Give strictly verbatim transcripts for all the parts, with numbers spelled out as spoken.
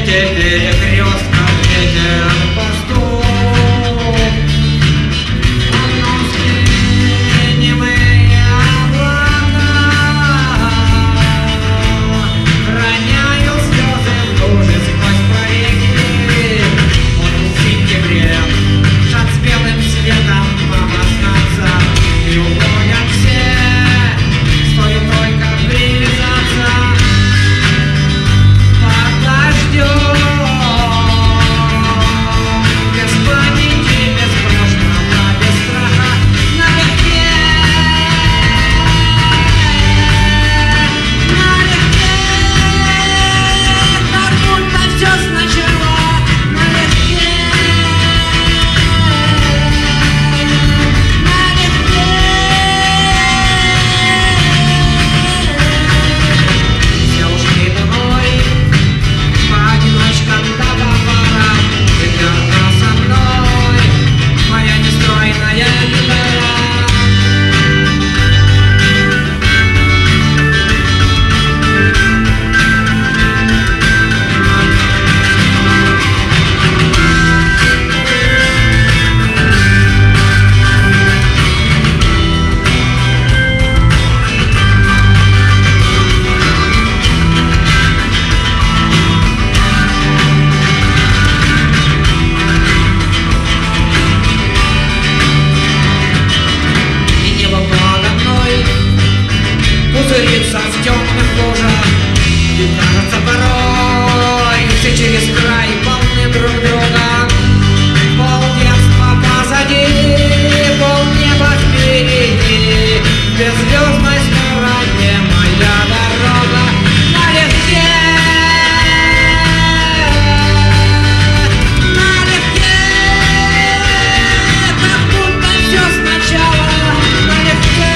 свете перекрестка ветер пастух. Пузырится в темных лужах, и кажется порой все через край полны друг друга. Полдетства позади, полнеба впереди, в беззвездной стороне моя дорога налегке, налегке, как будто все сначала налегке.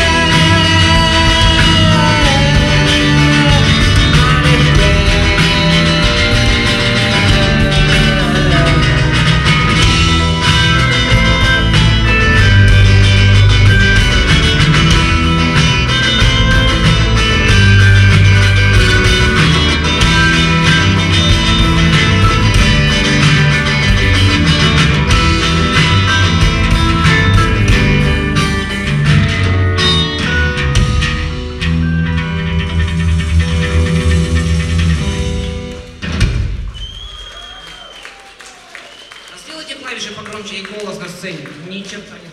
Сделайте клавиши погромче и голос на сцене. Ни черта не